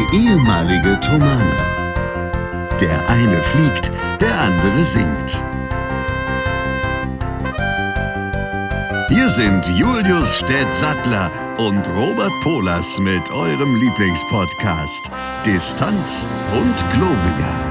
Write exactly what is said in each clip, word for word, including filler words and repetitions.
ehemalige Tomane. Der eine fliegt, der andere singt. Hier sind Julius Städtsattler und Robert Polas mit eurem Lieblingspodcast Distanz und Globia.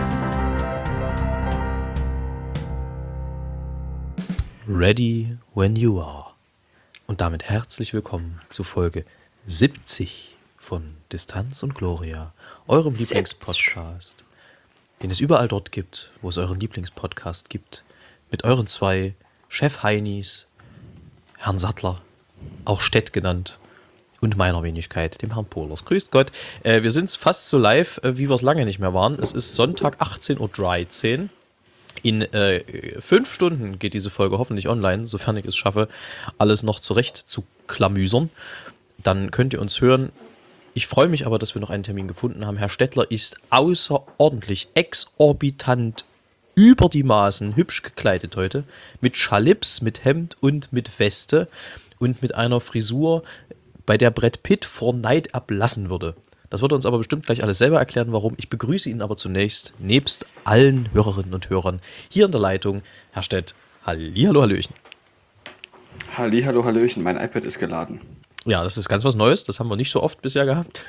Ready when you are. Und damit herzlich willkommen zu Folge siebzig von Distanz und Gloria, eurem Lieblingspodcast, den es überall dort gibt, wo es euren Lieblingspodcast gibt, mit euren zwei Chef-Heinis, Herrn Sattler, auch Städt genannt, und meiner Wenigkeit, dem Herrn Pohlers. Grüßt Gott. Äh, wir sind fast so live, äh, wie wir es lange nicht mehr waren. Es ist Sonntag achtzehn Uhr dreizehn. In äh, fünf Stunden geht diese Folge hoffentlich online, sofern ich es schaffe, alles noch zurecht zu klamüsern. Dann könnt ihr uns hören. Ich freue mich aber, dass wir noch einen Termin gefunden haben. Herr Städtler ist außerordentlich exorbitant über die Maßen hübsch gekleidet heute. Mit Schalips, mit Hemd und mit Weste und mit einer Frisur, bei der Brad Pitt vor Neid ablassen würde. Das wird uns aber bestimmt gleich alles selber erklären, warum. Ich begrüße ihn aber zunächst, nebst allen Hörerinnen und Hörern, hier in der Leitung, Herr Städt. Hallihallo, Hallöchen. Hallihallo, Hallöchen. Mein iPad ist geladen. Ja, das ist ganz was Neues. Das haben wir nicht so oft bisher gehabt.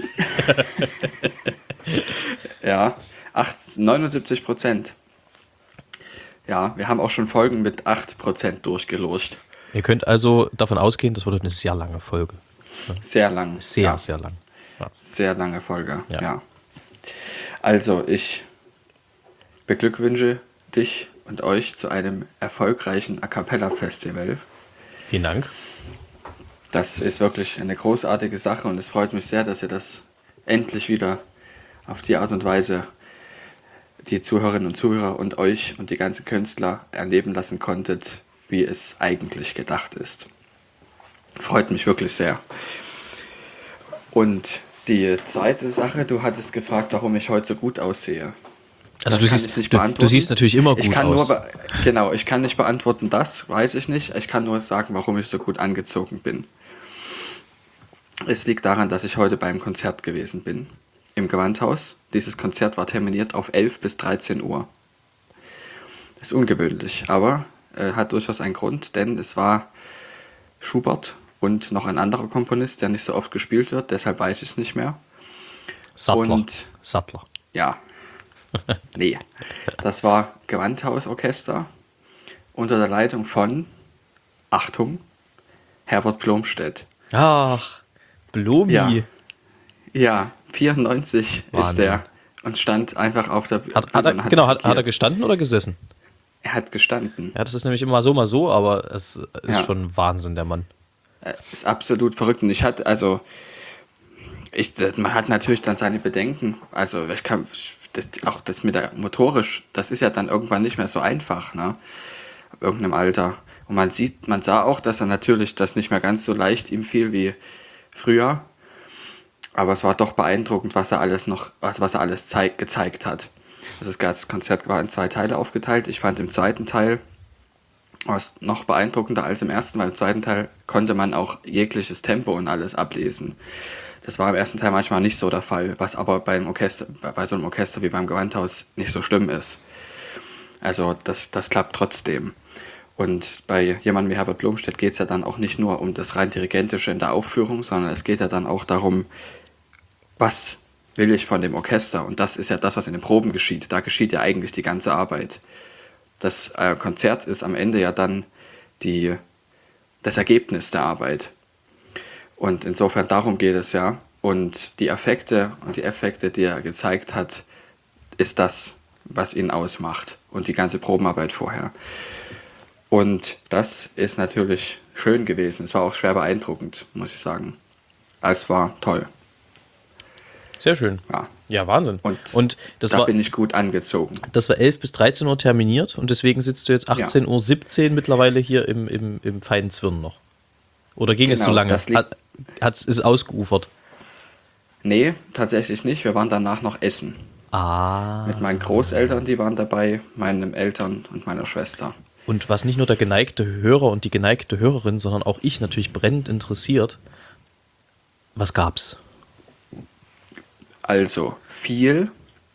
Ja, neunundsiebzig Prozent. Ja, wir haben auch schon Folgen mit acht Prozent durchgeloscht. Ihr könnt also davon ausgehen, das wird eine sehr lange Folge. Sehr lang. Sehr, ja. sehr lang. Ja. Sehr lange Folge, ja. Ja. Also, ich beglückwünsche dich und euch zu einem erfolgreichen A Cappella Festival. Vielen Dank. Das ist wirklich eine großartige Sache und es freut mich sehr, dass ihr das endlich wieder auf die Art und Weise die Zuhörerinnen und Zuhörer und euch und die ganzen Künstler erleben lassen konntet, wie es eigentlich gedacht ist. Freut mich wirklich sehr. Und die zweite Sache, du hattest gefragt, warum ich heute so gut aussehe. Also Das du kann siehst, ich nicht du, beantworten. du siehst natürlich immer gut ich kann aus. Nur, genau, ich kann nicht beantworten, das weiß ich nicht. Ich kann nur sagen, warum ich so gut angezogen bin. Es liegt daran, dass ich heute beim Konzert gewesen bin, im Gewandhaus. Dieses Konzert war terminiert auf elf bis dreizehn Uhr. Das ist ungewöhnlich, aber äh, hat durchaus einen Grund, denn es war Schubert und noch ein anderer Komponist, der nicht so oft gespielt wird, deshalb weiß ich es nicht mehr. Sattler. Und Sattler. ja, nee, das war Gewandhausorchester unter der Leitung von, Achtung, Herbert Blomstedt. Ach, Blomi. Ja, ja vierundneunzig Wahnsinn. Ist der und stand einfach auf der Hat, hat er, Bühne und genau, hat, hat er dirigiert. gestanden oder gesessen? Er hat gestanden. Ja, das ist nämlich immer so, mal so, aber es ist Ja. schon Wahnsinn, der Mann. Äh, Ist absolut verrückt. Und ich hatte, also, ich, man hat natürlich dann seine Bedenken. Also, ich kann, das, auch das mit der motorisch, das ist ja dann irgendwann nicht mehr so einfach, ne? Ab irgendeinem Alter. Und man sieht, man sah auch, dass er natürlich das nicht mehr ganz so leicht ihm fiel wie früher. Aber es war doch beeindruckend, was er alles noch, was, was er alles zeig, gezeigt hat. Also das Konzert war in zwei Teile aufgeteilt. Ich fand im zweiten Teil war es noch beeindruckender als im ersten, weil im zweiten Teil konnte man auch jegliches Tempo und alles ablesen. Das war im ersten Teil manchmal nicht so der Fall, was aber beim Orchester, bei so einem Orchester wie beim Gewandhaus nicht so schlimm ist. Also das, das klappt trotzdem. Und bei jemandem wie Herbert Blomstedt geht es ja dann auch nicht nur um das rein Dirigentische in der Aufführung, sondern es geht ja dann auch darum, was will ich von dem Orchester? Und das ist ja das, was in den Proben geschieht. Da geschieht ja eigentlich die ganze Arbeit. Das äh, Konzert ist am Ende ja dann die, das Ergebnis der Arbeit. Und insofern darum geht es ja. Und die Effekte und die Effekte, die er gezeigt hat, ist das, was ihn ausmacht. Und die ganze Probenarbeit vorher. Und das ist natürlich schön gewesen. Es war auch schwer beeindruckend, muss ich sagen. Es war toll. Sehr schön. Ja, Ja, Wahnsinn. Und, Und das da war, bin ich gut angezogen. das war elf bis dreizehn Uhr terminiert und deswegen sitzt du jetzt achtzehn Uhr siebzehn mittlerweile hier im, im, im feinen Zwirn noch. Oder ging es Genau, so lange? das liegt- Hat, hat's, ist ausgeufert? Nee, tatsächlich nicht. Wir waren danach noch essen. Ah. Mit meinen Großeltern, die waren dabei, meinen Eltern und meiner Schwester. Und was nicht nur der geneigte Hörer und die geneigte Hörerin, sondern auch ich natürlich brennend interessiert, was gab's? Also viel.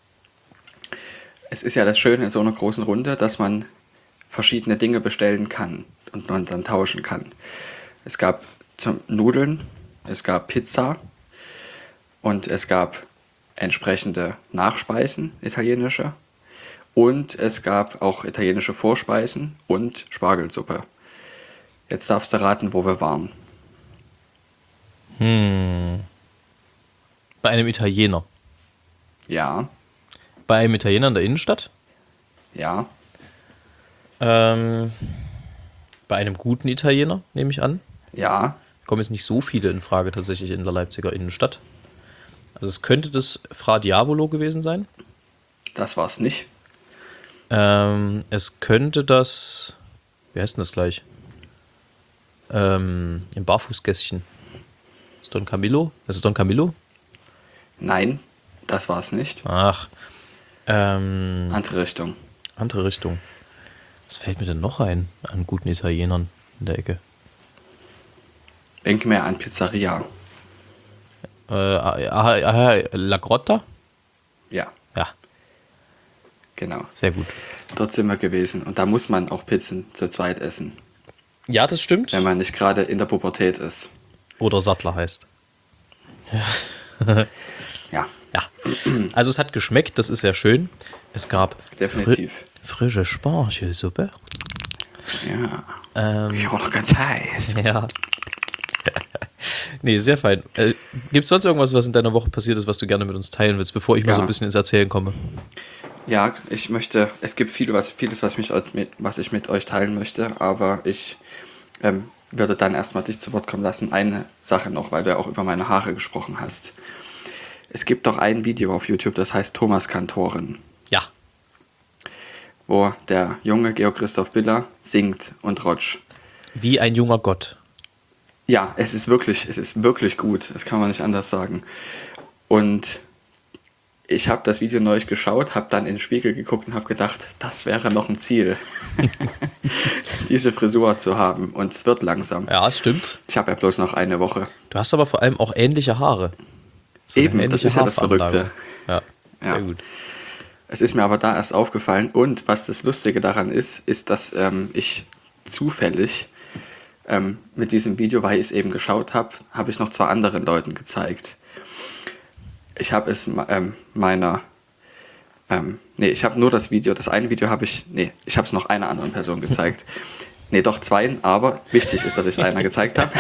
Es ist ja das Schöne in so einer großen Runde, dass man verschiedene Dinge bestellen kann und man dann tauschen kann. Es gab zum Nudeln, es gab Pizza und es gab entsprechende Nachspeisen, italienische. Und es gab auch italienische Vorspeisen und Spargelsuppe. Jetzt darfst du raten, wo wir waren. Hm. Bei einem Italiener. Ja, Bei einem Italiener in der Innenstadt. ja, Ähm, bei einem guten Italiener, nehme ich an. ja, Kommen jetzt nicht so viele in Frage tatsächlich in der Leipziger Innenstadt. Also es könnte das Fra Diavolo gewesen sein. das war's nicht. Ähm, es könnte das, wie heißt denn das gleich? Ähm, im Barfußgässchen. Ist Don Camillo? Das ist Don Camillo? Nein, das war's nicht. Ach. Ähm, Andere Richtung. andere Richtung. Was fällt mir denn noch ein an guten Italienern in der Ecke? Denk mehr an Pizzeria. Äh, ah, ah, ah, La Grotta? Ja, Ja, genau. sehr gut. Dort sind wir gewesen. Und da muss man auch Pizzen zu zweit essen, Ja, das stimmt. wenn man nicht gerade in der Pubertät ist. Oder Sattler heißt. Ja, Ja. Also es hat geschmeckt, das ist sehr schön. Es gab definitiv. fri- frische Spargelsuppe. Ja. Ähm, Ich war noch ganz heiß. ja. Nee, sehr fein. Äh, Gibt es sonst irgendwas, was in deiner Woche passiert ist, was du gerne mit uns teilen willst, bevor ich mal Ja. so ein bisschen ins Erzählen komme? Ja, ich möchte, es gibt viel, was, vieles, was, mich, mit- was ich mit euch teilen möchte, aber ich ähm, würde dann erstmal dich zu Wort kommen lassen. Eine Sache noch, weil du ja auch über meine Haare gesprochen hast. Es gibt doch ein Video auf YouTube, das heißt Thomas Kantoren, Ja. wo der junge Georg Christoph Biller singt und rotsch. Wie ein junger Gott. Ja, es ist wirklich, es ist wirklich gut, das kann man nicht anders sagen. Und ich habe das Video neulich geschaut, habe dann in den Spiegel geguckt und habe gedacht, das wäre noch ein Ziel, diese Frisur zu haben. Und es wird langsam. Ja, es stimmt. Ich habe ja bloß noch eine Woche. Du hast aber vor allem auch ähnliche Haare. So eine Eben, das ähnliche ist ja das Haarveranlagung. Ja, Ja. sehr gut. Es ist mir aber da erst aufgefallen. Und was das Lustige daran ist, ist, dass ähm, ich zufällig ähm, mit diesem Video, weil ich es eben geschaut habe, habe ich noch zwei anderen Leuten gezeigt. Ich habe es ähm, meiner, ähm, nee, ich habe nur das Video, das eine Video habe ich, nee, ich habe es noch einer anderen Person gezeigt. Nee, doch zweien, aber wichtig ist, dass ich es einer gezeigt habe.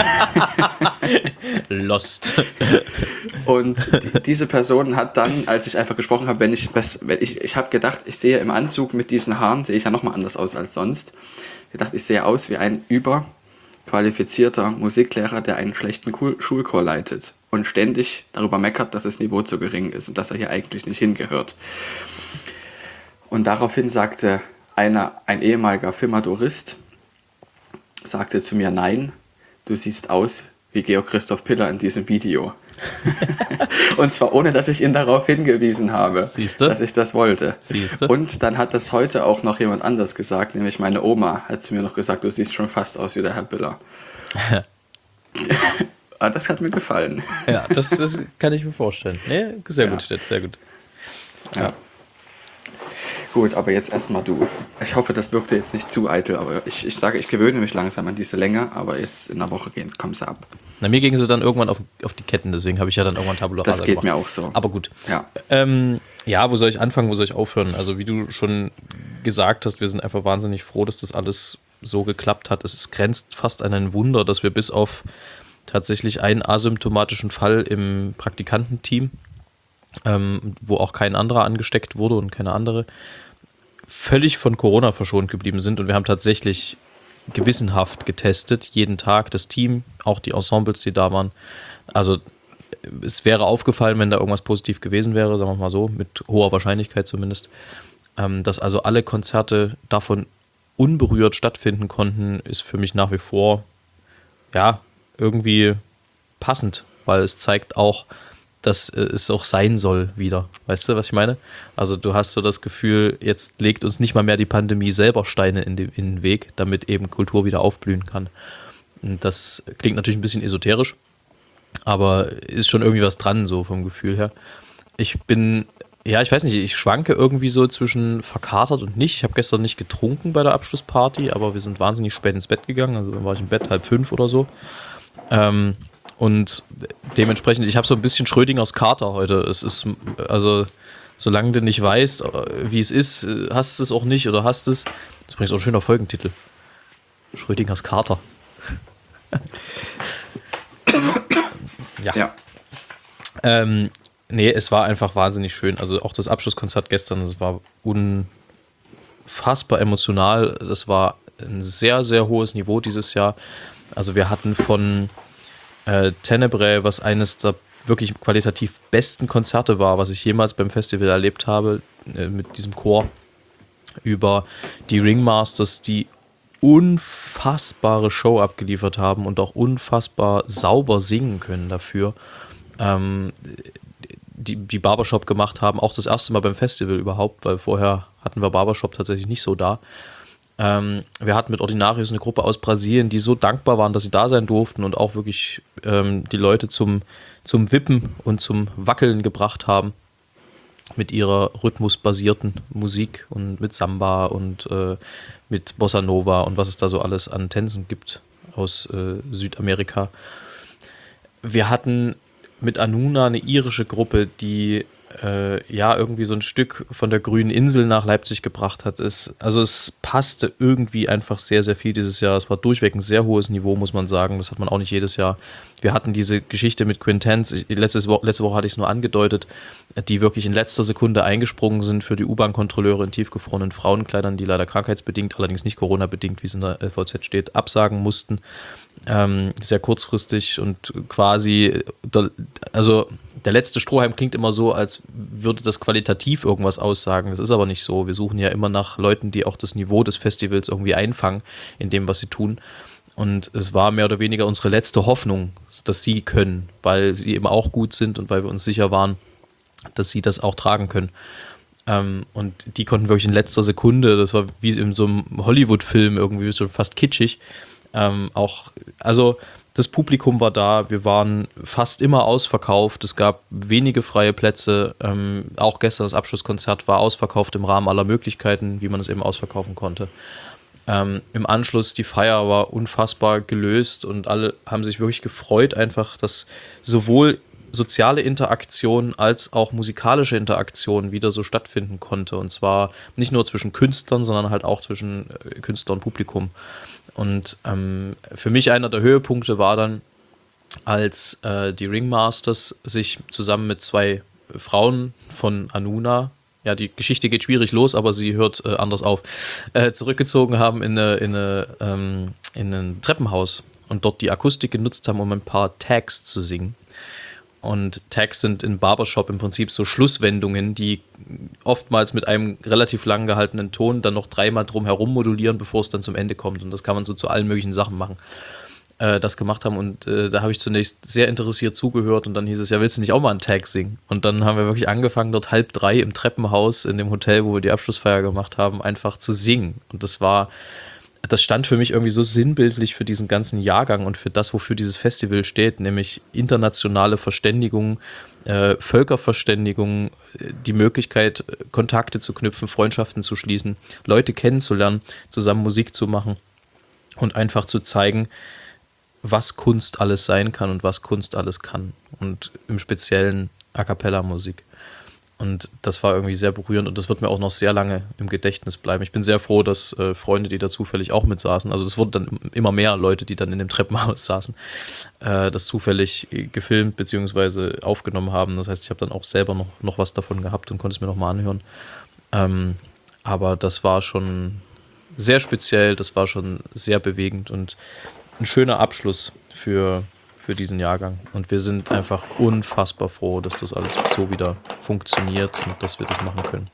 Lost. Und die, diese Person hat dann, als ich einfach gesprochen habe, wenn ich, wenn ich, ich habe gedacht, ich sehe im Anzug mit diesen Haaren, sehe ich ja nochmal anders aus als sonst. Ich dachte, ich sehe aus wie ein überqualifizierter Musiklehrer, der einen schlechten Kul- Schulchor leitet und ständig darüber meckert, dass das Niveau zu gering ist und dass er hier eigentlich nicht hingehört. Und daraufhin sagte einer, ein ehemaliger Filmadorist, sagte zu mir, nein, du siehst aus wie Georg Christoph Biller in diesem Video. Und zwar ohne, dass ich ihn darauf hingewiesen habe, Siehste? dass ich das wollte. Siehste? Und dann hat das heute auch noch jemand anders gesagt, nämlich meine Oma hat zu mir noch gesagt, du siehst schon fast aus wie der Herr Biller. Ah, das hat mir gefallen. Ja, das, das kann ich mir vorstellen. Nee, sehr Ja. gut, Stett, sehr gut. Ja. Gut, aber jetzt erstmal du. Ich hoffe, das wirkte jetzt nicht zu eitel, aber ich, ich sage, ich gewöhne mich langsam an diese Länge, aber jetzt in einer Woche gehen, kommen sie ab. Na, mir gingen sie dann irgendwann auf, auf die Ketten, deswegen habe ich ja dann irgendwann Tabula Das Rasa geht gemacht. mir auch so. Aber gut. Ja. Ähm, ja, wo soll ich anfangen, wo soll ich aufhören? Also wie du schon gesagt hast, wir sind einfach wahnsinnig froh, dass das alles so geklappt hat. Es grenzt fast an ein Wunder, dass wir bis auf tatsächlich einen asymptomatischen Fall im Praktikantenteam, ähm, wo auch kein anderer angesteckt wurde und keine andere, völlig von Corona verschont geblieben sind. Und wir haben tatsächlich gewissenhaft getestet, jeden Tag das Team, auch die Ensembles, die da waren. Also es wäre aufgefallen, wenn da irgendwas positiv gewesen wäre, sagen wir mal so, mit hoher Wahrscheinlichkeit zumindest, ähm, dass also alle Konzerte davon unberührt stattfinden konnten, ist für mich nach wie vor, ja, irgendwie passend, weil es zeigt auch, dass äh, es auch sein soll wieder. Weißt du, was ich meine? Also du hast so das Gefühl, jetzt legt uns nicht mal mehr die Pandemie selber Steine in den, in den Weg, damit eben Kultur wieder aufblühen kann. Und das klingt natürlich ein bisschen esoterisch, aber ist schon irgendwie was dran, so vom Gefühl her. ich bin, ja, ich weiß nicht, ich schwanke irgendwie so zwischen verkatert und nicht. Ich habe gestern nicht getrunken bei der Abschlussparty, aber wir sind wahnsinnig spät ins Bett gegangen. Also dann war ich im Bett halb fünf oder so. Ähm, und dementsprechend, ich habe so ein bisschen Schrödingers Kater heute. Es ist, also, solange du nicht weißt, wie es ist, hast du es auch nicht oder hast es. Das ist übrigens auch ein schöner Folgentitel. Schrödingers Kater. ja. Ja. Ähm, nee, es war einfach wahnsinnig schön. Also auch das Abschlusskonzert gestern, das war unfassbar emotional. Das war ein sehr, sehr hohes Niveau dieses Jahr. Also wir hatten von äh, Tenebrae, was eines der wirklich qualitativ besten Konzerte war, was ich jemals beim Festival erlebt habe, äh, mit diesem Chor, über die Ringmasters, die unfassbare Show abgeliefert haben und auch unfassbar sauber singen können dafür. Ähm, die, die Barbershop gemacht haben, auch das erste Mal beim Festival überhaupt, weil vorher hatten wir Barbershop tatsächlich nicht so da. Ähm, wir hatten mit Ordinarius eine Gruppe aus Brasilien, die so dankbar waren, dass sie da sein durften und auch wirklich ähm, die Leute zum, zum Wippen und zum Wackeln gebracht haben mit ihrer rhythmusbasierten Musik und mit Samba und äh, mit Bossa Nova und was es da so alles an Tänzen gibt aus äh, Südamerika. Wir hatten mit Anuna eine irische Gruppe, die äh, ja irgendwie so ein Stück von der grünen Insel nach Leipzig gebracht hat. Es, also es passte irgendwie einfach sehr, sehr viel dieses Jahr. Es war durchweg ein sehr hohes Niveau, muss man sagen. Das hat man auch nicht jedes Jahr. Wir hatten diese Geschichte mit Quintenz, letzte Woche, letzte Woche hatte ich es nur angedeutet, die wirklich in letzter Sekunde eingesprungen sind für die U-Bahn-Kontrolleure in tiefgefrorenen Frauenkleidern, die leider krankheitsbedingt, allerdings nicht Corona-bedingt, wie es in der L V Z steht, absagen mussten. Ähm, sehr kurzfristig und quasi, der, also der letzte Strohhalm klingt immer so, als würde das qualitativ irgendwas aussagen. Das ist aber nicht so. Wir suchen ja immer nach Leuten, die auch das Niveau des Festivals irgendwie einfangen in dem, was sie tun. Und es war mehr oder weniger unsere letzte Hoffnung, dass sie können, weil sie eben auch gut sind und weil wir uns sicher waren, dass sie das auch tragen können. Ähm, und die konnten wirklich in letzter Sekunde, das war wie in so einem Hollywood-Film irgendwie, so fast kitschig, ähm, auch, also das Publikum war da, wir waren fast immer ausverkauft, es gab wenige freie Plätze, ähm, auch gestern das Abschlusskonzert war ausverkauft im Rahmen aller Möglichkeiten, wie man es eben ausverkaufen konnte. Ähm, im Anschluss, die Feier war unfassbar gelöst und alle haben sich wirklich gefreut, einfach, dass sowohl soziale Interaktion als auch musikalische Interaktion wieder so stattfinden konnte. Und zwar nicht nur zwischen Künstlern, sondern halt auch zwischen äh, Künstler und Publikum. Und ähm, für mich einer der Höhepunkte war dann, als äh, die Ringmasters sich zusammen mit zwei Frauen von Anuna, ja, die Geschichte geht schwierig los, aber sie hört äh, anders auf, äh, zurückgezogen haben in, eine, in, eine, ähm, in ein Treppenhaus und dort die Akustik genutzt haben, um ein paar Tags zu singen. Und Tags sind in Barbershop im Prinzip so Schlusswendungen, die oftmals mit einem relativ lang gehaltenen Ton dann noch dreimal drum herum modulieren, bevor es dann zum Ende kommt. Und das kann man so zu allen möglichen Sachen machen. Äh, das gemacht haben und äh, da habe ich zunächst sehr interessiert zugehört und dann hieß es, ja, willst du nicht auch mal einen Tag singen? Und dann haben wir wirklich angefangen, dort halb drei im Treppenhaus in dem Hotel, wo wir die Abschlussfeier gemacht haben, einfach zu singen. Und das war... Das stand für mich irgendwie so sinnbildlich für diesen ganzen Jahrgang und für das, wofür dieses Festival steht, nämlich internationale Verständigung, äh, Völkerverständigung, die Möglichkeit, Kontakte zu knüpfen, Freundschaften zu schließen, Leute kennenzulernen, zusammen Musik zu machen und einfach zu zeigen, was Kunst alles sein kann und was Kunst alles kann. Und im Speziellen A-Cappella-Musik. Und das war irgendwie sehr berührend und das wird mir auch noch sehr lange im Gedächtnis bleiben. Ich bin sehr froh, dass äh, Freunde, die da zufällig auch mit saßen, also es wurden dann immer mehr Leute, die dann in dem Treppenhaus saßen, äh, das zufällig gefilmt bzw. aufgenommen haben. Das heißt, ich habe dann auch selber noch, noch was davon gehabt und konnte es mir nochmal anhören. Ähm, aber das war schon sehr speziell, das war schon sehr bewegend und ein schöner Abschluss für... für diesen Jahrgang. Und wir sind einfach unfassbar froh, dass das alles so wieder funktioniert und dass wir das machen können.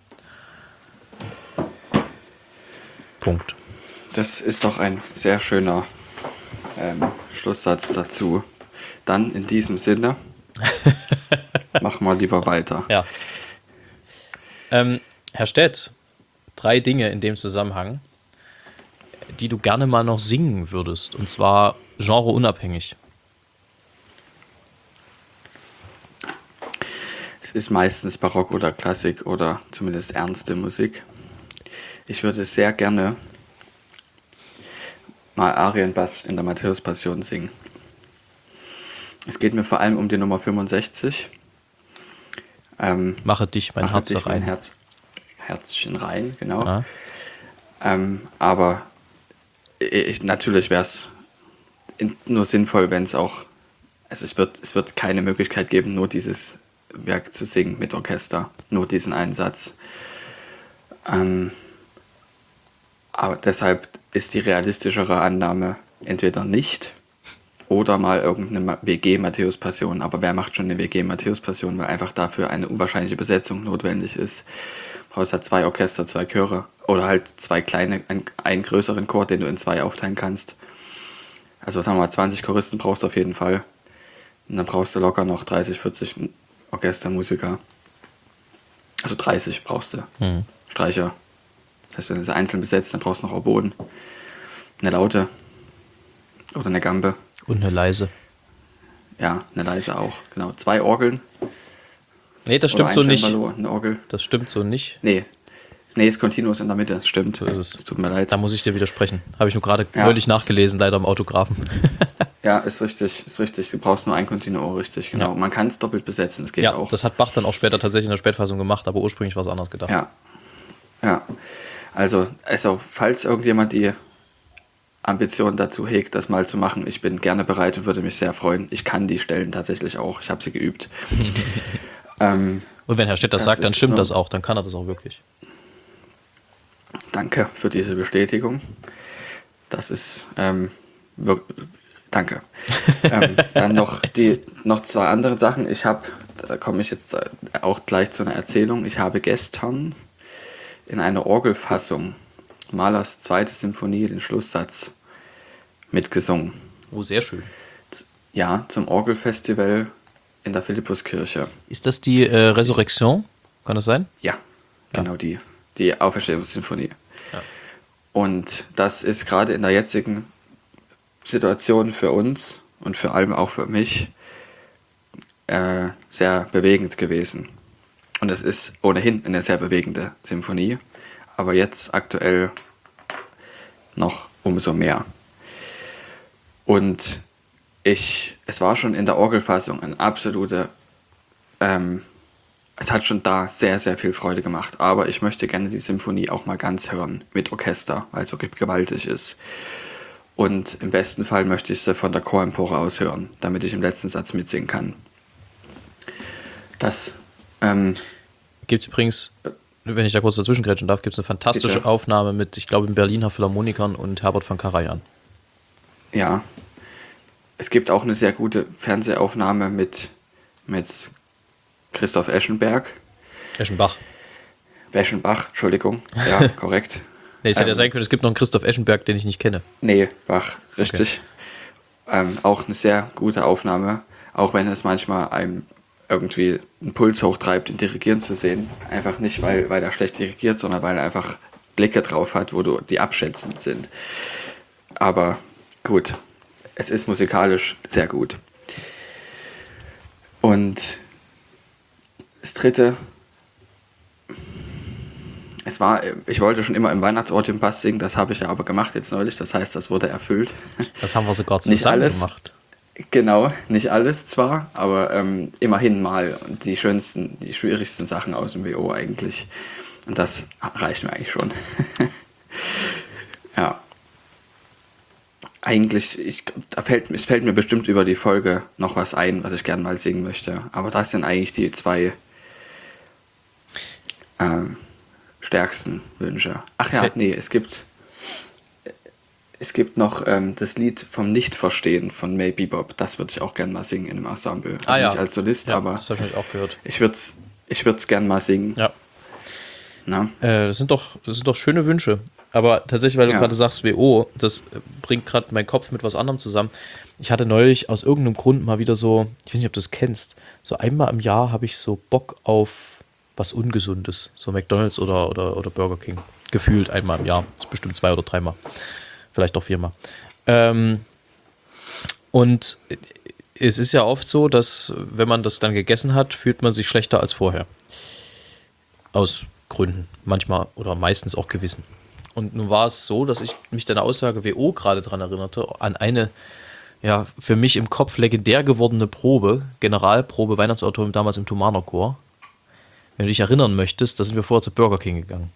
Punkt. Das ist doch ein sehr schöner ähm, Schlusssatz dazu. Dann in diesem Sinne machen wir lieber weiter. Ja. Ähm, Herr Stett, drei Dinge in dem Zusammenhang, die du gerne mal noch singen würdest. Und zwar genreunabhängig. es ist meistens Barock oder Klassik oder zumindest ernste Musik. Ich würde sehr gerne mal Arienbass in der Matthäus-Passion singen. Es geht mir vor allem um die Nummer fünfundsechzig. Ähm, Mache dich mein mache Herz dich rein. mein Herz, Herzchen rein, genau. Ah. Ähm, aber ich, natürlich wäre es nur sinnvoll, wenn es auch, also es wird, es wird keine Möglichkeit geben, nur dieses Werk zu singen mit Orchester, nur diesen einen Satz. Ähm, aber deshalb ist die realistischere Annahme entweder nicht oder mal irgendeine W G-Matthäus-Passion. Aber wer macht schon eine W G-Matthäus-Passion, weil einfach dafür eine unwahrscheinliche Besetzung notwendig ist. Du brauchst halt zwei Orchester, zwei Chöre oder halt zwei kleine, einen, einen größeren Chor, den du in zwei aufteilen kannst. Also sagen wir mal, zwanzig Choristen brauchst du auf jeden Fall. Und dann brauchst du locker noch dreißig, vierzig Orchestermusiker. Also dreißig brauchst du. Mhm. Streicher. Das heißt, wenn du sie einzeln besetzt, dann brauchst du noch Oboen, eine Laute oder eine Gambe. Und eine leise. Ja, eine leise auch. Genau. Zwei Orgeln. Nee, das Oder stimmt ein so nicht. Cembalo, eine Orgel. Das stimmt so nicht. Nee. Nee, ist Continuous in der Mitte, das stimmt. So ist es. Das tut mir leid. Da muss ich dir widersprechen. Habe ich nur gerade Ja. neulich nachgelesen, leider im Autografen. Ja, ist richtig, ist richtig. Du brauchst nur ein Continuo, richtig, genau. Ja. Man kann es doppelt besetzen, das geht Ja, auch. das hat Bach dann auch später tatsächlich in der Spätfassung gemacht, aber ursprünglich war es anders gedacht. Ja. Ja. Also, also, falls irgendjemand die Ambition dazu hegt, das mal zu machen, ich bin gerne bereit und würde mich sehr freuen. Ich kann die Stellen tatsächlich auch. Ich habe sie geübt. ähm, Und wenn Herr Stett das, Das sagt, dann ist stimmt nur- das auch, dann kann er das auch wirklich. Danke für diese Bestätigung. Das ist ähm, wirk- danke. ähm, dann noch die noch zwei andere Sachen. Ich habe, da komme ich jetzt auch gleich zu einer Erzählung. Ich habe gestern in einer Orgelfassung Mahlers zweite Symphonie den Schlusssatz mitgesungen. Oh, sehr schön. Ja, zum Orgelfestival in der Philippuskirche. Ist das die äh, Resurrection? Kann das sein? Ja, genau die. Die Auferstehungssymphonie. Ja. Und das ist gerade in der jetzigen Situation für uns und vor allem auch für mich äh, sehr bewegend gewesen. Und es ist ohnehin eine sehr bewegende Symphonie, aber jetzt aktuell noch umso mehr. Und ich, es war schon in der Orgelfassung ein absoluter, ähm, es hat schon da sehr, sehr viel Freude gemacht. Aber ich möchte gerne die Symphonie auch mal ganz hören mit Orchester, weil es wirklich gewaltig ist. Und im besten Fall möchte ich sie von der Chorempore aus hören, damit ich im letzten Satz mitsingen kann. Das, ähm, Gibt es übrigens, wenn ich da kurz dazwischen grätschen darf, gibt es eine fantastische Bitte. Aufnahme mit, ich glaube, den Berliner Philharmonikern und Herbert von Karajan. ja, es gibt auch eine sehr gute Fernsehaufnahme mit, mit Christoph Eschenberg. Eschenbach. Weschenbach, Entschuldigung, ja, korrekt. Nee, es hätte ja Ähm, sein können, es gibt noch einen Christoph Eschenberg, den ich nicht kenne. Nee, Bach, richtig. Ähm, auch eine sehr gute Aufnahme, auch wenn es manchmal einem irgendwie einen Puls hochtreibt, ihn dirigieren zu sehen. Einfach nicht, weil, weil er schlecht dirigiert, sondern weil er einfach Blicke drauf hat, wo du, die abschätzend sind. Aber gut, es ist musikalisch sehr gut. Und das dritte, es war, ich wollte schon immer im Weihnachtsort im Bass singen, das habe ich ja aber gemacht jetzt neulich, das heißt, das wurde erfüllt. Das haben wir sogar Nicht zusammen alles. gemacht. Genau, nicht alles zwar, aber ähm, immerhin mal und die schönsten, die schwierigsten Sachen aus dem W O eigentlich. Und das reicht mir eigentlich schon. Ja. Eigentlich, ich, da fällt, es fällt mir bestimmt über die Folge noch was ein, was ich gerne mal singen möchte. Aber das sind eigentlich die zwei ähm, stärksten Wünsche. Ach ja, Fällt- nee, es gibt es gibt noch ähm, das Lied vom Nichtverstehen von May Bebop. Das würde ich auch gerne mal singen in einem Ensemble. Also Ah, ja. nicht als Solist, Ja, aber das habe ich auch gehört. ich würde es ich würd's gerne mal singen. Ja. Na? Äh, das sind doch, das sind doch schöne Wünsche. Aber tatsächlich, weil du Ja. gerade sagst W O, das bringt gerade meinen Kopf mit was anderem zusammen. Ich hatte neulich aus irgendeinem Grund mal wieder so, ich weiß nicht, ob du das kennst, so einmal im Jahr habe ich so Bock auf was Ungesundes. So McDonald's oder, oder, oder Burger King. Gefühlt einmal im Jahr. Das ist bestimmt zwei oder dreimal. Vielleicht auch viermal. Ähm, und es ist ja oft so, dass wenn man das dann gegessen hat, fühlt man sich schlechter als vorher. Aus Gründen. Manchmal oder meistens auch Gewissen. Und nun war es so, dass ich mich deiner Aussage W O gerade daran erinnerte, an eine, ja, für mich im Kopf legendär gewordene Probe, Generalprobe Weihnachtsauditorium damals im Thomaner Chor. Wenn du dich erinnern möchtest, da sind wir vorher zu Burger King gegangen.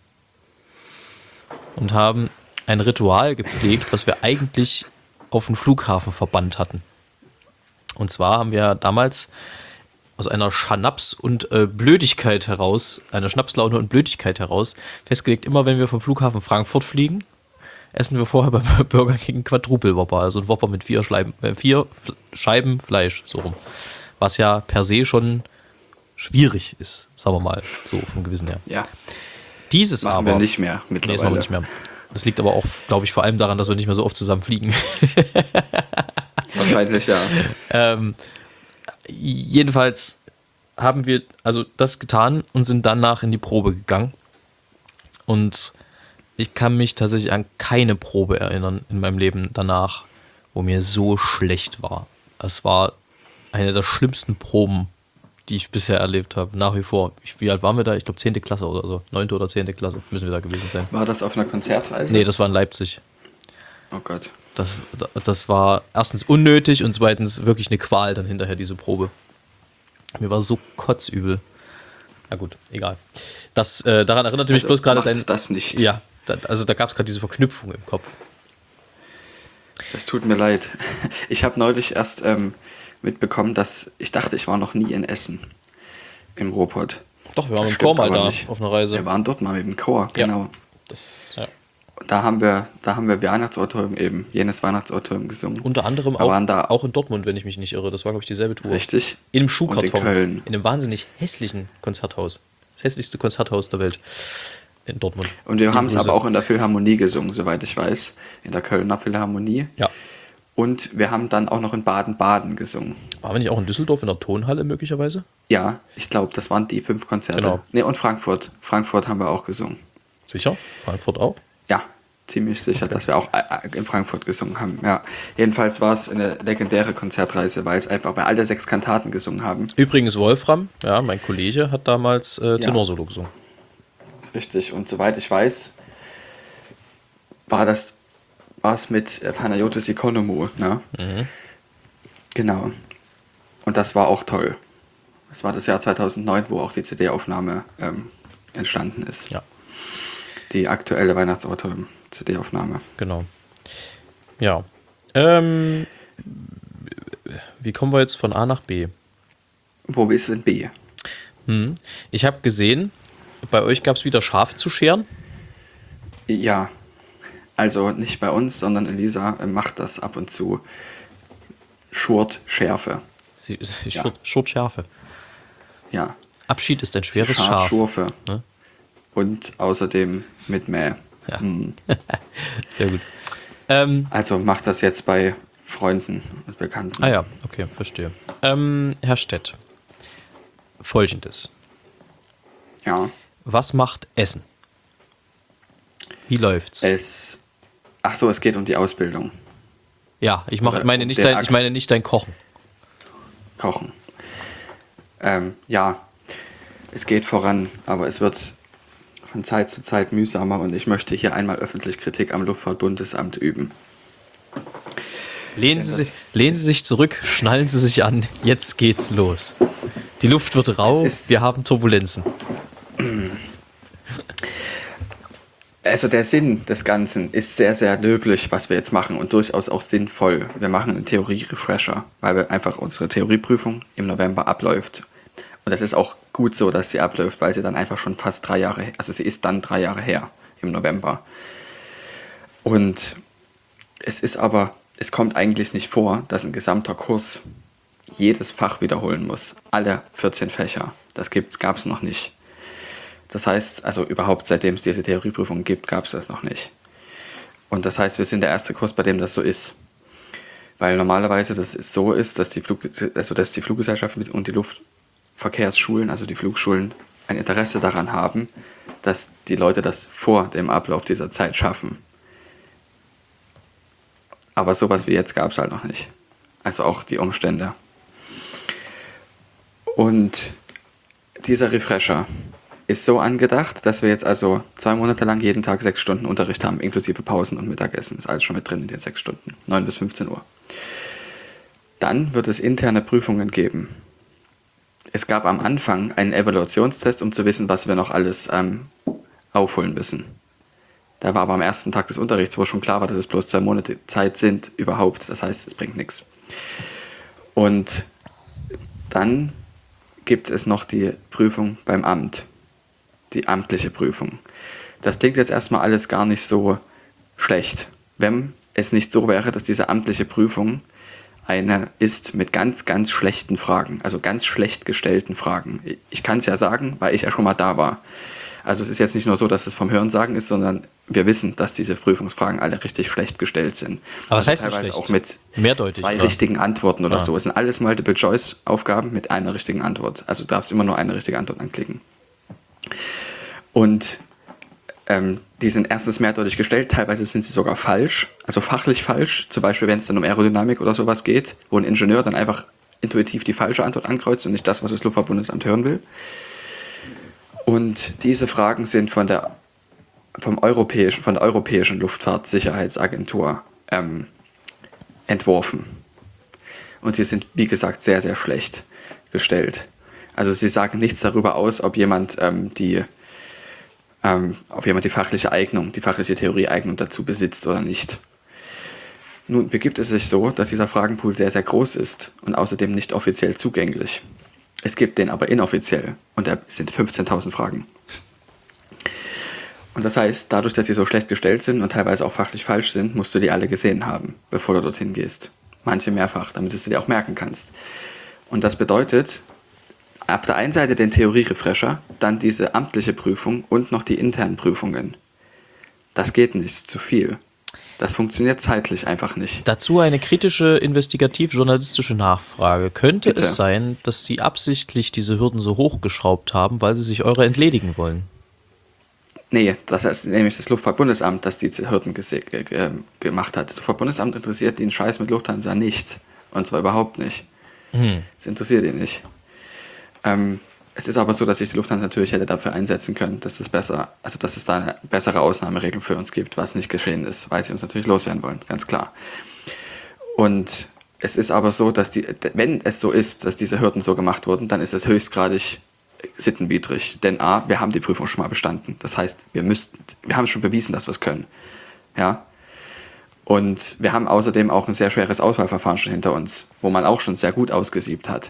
Und haben ein Ritual gepflegt, was wir eigentlich auf dem Flughafen verbannt hatten. Und zwar haben wir damals aus einer Schnaps- und äh, Blödigkeit heraus, einer Schnapslaune und Blödigkeit heraus, festgelegt, immer wenn wir vom Flughafen Frankfurt fliegen, essen wir vorher beim Burger King einen Quadruple-Whopper, also ein Whopper mit vier, Schleiben, äh, vier Scheiben Fleisch, so rum. Was ja per se schon schwierig ist, sagen wir mal, so vom Gewissen her. Ja. Dieses machen aber... wir nicht mehr Nee, das mittlerweile. machen wir nicht mehr. Das liegt aber auch, glaube ich, vor allem daran, dass wir nicht mehr so oft zusammen fliegen. Wahrscheinlich, ja. ähm, jedenfalls haben wir also das getan und sind danach in die Probe gegangen. Und ich kann mich tatsächlich an keine Probe erinnern in meinem Leben danach, wo mir so schlecht war. Es war eine der schlimmsten Proben, die ich bisher erlebt habe, nach wie vor. Ich, wie alt waren wir da? Ich glaube zehnte Klasse oder so. neunte oder zehnte Klasse müssen wir da gewesen sein. War das auf einer Konzertreise? Nee, das war in Leipzig. Oh Gott. Das, das war erstens unnötig und zweitens wirklich eine Qual dann hinterher, diese Probe. Mir war so kotzübel. Na gut, egal. Das, äh, daran erinnerte mich Also bloß gerade macht dein... das nicht. Ja, da, also da gab es gerade diese Verknüpfung im Kopf. Das tut mir leid. Ich habe neulich erst ähm, mitbekommen, dass ich dachte, ich war noch nie in Essen. Im Ruhrpott. Doch, wir waren Das mit dem Chor stimmt mal aber da nicht. auf einer Reise. Wir waren dort mal mit dem Chor, Ja. genau. Das, ja. Da haben wir, da haben wir Weihnachtsauditorium eben, jenes Weihnachtsauditorium gesungen. Unter anderem Wir auch, waren da auch in Dortmund, wenn ich mich nicht irre. Das war, glaube ich, dieselbe Tour. richtig. In einem Und Schuhkarton. in Köln. In einem wahnsinnig hässlichen Konzerthaus. Das hässlichste Konzerthaus der Welt. In Dortmund. Und wir Liebe haben es Grüße. aber auch in der Philharmonie gesungen, soweit ich weiß. In der Kölner Philharmonie. Ja. Und wir haben dann auch noch in Baden-Baden gesungen. Waren wir nicht auch in Düsseldorf in der Tonhalle möglicherweise? Ja, ich glaube, das waren die fünf Konzerte. Genau. Nee, und Frankfurt. Frankfurt haben wir auch gesungen. Sicher? Frankfurt auch? Ja, ziemlich sicher, dass wir auch äh, in Frankfurt gesungen haben. Ja. Jedenfalls war es eine legendäre Konzertreise, weil es einfach, weil alle sechs Kantaten gesungen haben. Übrigens Wolfram, ja, mein Kollege, hat damals äh, Tenorsolo gesungen. Richtig. Und soweit ich weiß, war das war es mit äh, Panayotis Economou, ne? Mhm. Genau. Und das war auch toll. Es war das Jahr zweitausendneun, wo auch die C D-Aufnahme ähm, entstanden ist. Ja, Die aktuelle Weihnachtsauditorium-C D-Aufnahme. genau. Ja. Ähm, wie kommen wir jetzt von A nach B? Wo ist denn B? Hm. Ich habe gesehen, bei euch gab es wieder Schafe zu scheren. Ja, also nicht bei uns, sondern Elisa äh, macht das ab und zu. Schurt Schärfe. Sie, sie Ja. schurt, schurt Schafe. Ja. Abschied ist ein schweres Schart Schaf. Schurfe. Ne? Und außerdem mit Mäh. Ja. Hm. Sehr gut. Ähm, Also macht das jetzt bei Freunden und Bekannten. ah ja, okay, verstehe. Ähm, Herr Stett, Folgendes. Ja. Was macht Essen? Wie läuft's? Es. Ach so, es geht um die Ausbildung. ja, ich, mach, oder meine um nicht den dein, Akt. ich meine nicht dein Kochen. Kochen. Ähm, ja, es geht voran, aber es wird von Zeit zu Zeit mühsamer und ich möchte hier einmal öffentlich Kritik am Luftfahrtbundesamt üben. Lehnen Denn Sie, das sich, lehnen Sie sich zurück, schnallen Sie sich an, jetzt geht's los. Die Luft wird rau, Es ist- wir haben Turbulenzen. Also der Sinn des Ganzen ist sehr, sehr löblich, was wir jetzt machen und durchaus auch sinnvoll. Wir machen einen Theorie-Refresher, weil wir einfach unsere Theorieprüfung im November abläuft. Und das ist auch gut so, dass sie abläuft, weil sie dann einfach schon fast drei Jahre, also sie ist dann drei Jahre her im November. Und es ist aber, es kommt eigentlich nicht vor, dass ein gesamter Kurs jedes Fach wiederholen muss. Alle vierzehn Fächer. Das gab es noch nicht. Das heißt, also überhaupt seitdem es diese Theorieprüfung gibt, gab es das noch nicht. Und das heißt, wir sind der erste Kurs, bei dem das so ist. Weil normalerweise das ist so ist, dass die, Flug, also dass die Fluggesellschaft und die Luftverkehrsschulen, also die Flugschulen, ein Interesse daran haben, dass die Leute das vor dem Ablauf dieser Zeit schaffen. Aber sowas wie jetzt gab es halt noch nicht. Also auch die Umstände Und dieser Refresher ist so angedacht, dass wir jetzt also zwei Monate lang jeden Tag sechs Stunden Unterricht haben, inklusive Pausen und Mittagessen. Ist alles schon mit drin in den sechs Stunden, neun bis fünfzehn Uhr. Dann wird es interne Prüfungen geben. Es gab am Anfang einen Evaluationstest, um zu wissen, was wir noch alles ähm, aufholen müssen. Da war aber am ersten Tag des Unterrichts, wo schon klar war, dass es bloß zwei Monate Zeit sind überhaupt. Das heißt, es bringt nichts. Und dann gibt es noch die Prüfung beim Amt. Die amtliche Prüfung. Das klingt jetzt erstmal alles gar nicht so schlecht, wenn es nicht so wäre, dass diese amtliche Prüfung eine ist mit ganz, ganz schlechten Fragen, also ganz schlecht gestellten Fragen. Ich kann es ja sagen, weil ich ja schon mal da war. Also es ist jetzt nicht nur so, dass es vom Hörensagen ist, sondern wir wissen, dass diese Prüfungsfragen alle richtig schlecht gestellt sind. Aber was also heißt teilweise schlecht? auch mit Mehrdeutig, zwei oder? richtigen Antworten oder Ah. so. Es sind alles Multiple-Choice-Aufgaben mit einer richtigen Antwort. Also du darfst immer nur eine richtige Antwort anklicken. Und ähm, die sind erstens mehrdeutig gestellt, teilweise sind sie sogar falsch, also fachlich falsch. Zum Beispiel, wenn es dann um Aerodynamik oder sowas geht, wo ein Ingenieur dann einfach intuitiv die falsche Antwort ankreuzt und nicht das, was das Luftfahrtbundesamt hören will. Und diese Fragen sind von der, vom europäischen, von der Europäischen Luftfahrtsicherheitsagentur ähm, entworfen. Und sie sind, wie gesagt, sehr, sehr schlecht gestellt. Also sie sagen nichts darüber aus, ob jemand ähm, die ähm, ob jemand die fachliche Eignung, die fachliche Theorieeignung dazu besitzt oder nicht. Nun begibt es sich so, dass dieser Fragenpool sehr, sehr groß ist und außerdem nicht offiziell zugänglich. Es gibt den aber inoffiziell und es sind fünfzehntausend Fragen. Und das heißt, dadurch, dass sie so schlecht gestellt sind und teilweise auch fachlich falsch sind, musst du die alle gesehen haben, bevor du dorthin gehst. Manche mehrfach, damit du sie dir auch merken kannst. Und das bedeutet, auf der einen Seite den Theorie-Refresher, dann diese amtliche Prüfung und noch die internen Prüfungen. Das geht nicht, ist zu viel. Das funktioniert zeitlich einfach nicht. Dazu eine kritische, investigativ-journalistische Nachfrage. Könnte Bitte. es sein, dass Sie absichtlich diese Hürden so hochgeschraubt haben, weil Sie sich eurer entledigen wollen? Nee, das ist nämlich das Luftfahrtbundesamt, das diese Hürden gese- ge- ge- gemacht hat. Das Luftfahrtbundesamt interessiert den Scheiß mit Lufthansa nicht. Und zwar überhaupt nicht. Hm. Das interessiert ihn nicht. Ähm, es ist aber so, dass sich die Lufthansa natürlich hätte dafür einsetzen können, dass es besser, also dass es da eine bessere Ausnahmeregelung für uns gibt, was nicht geschehen ist, weil sie uns natürlich loswerden wollen, ganz klar. Und es ist aber so, dass die, wenn es so ist, dass diese Hürden so gemacht wurden, dann ist es höchstgradig sittenwidrig. Denn A, wir haben die Prüfung schon mal bestanden. Das heißt, wir müssten, wir haben schon bewiesen, dass wir es können. Ja. Und wir haben außerdem auch ein sehr schweres Auswahlverfahren schon hinter uns, wo man auch schon sehr gut ausgesiebt hat.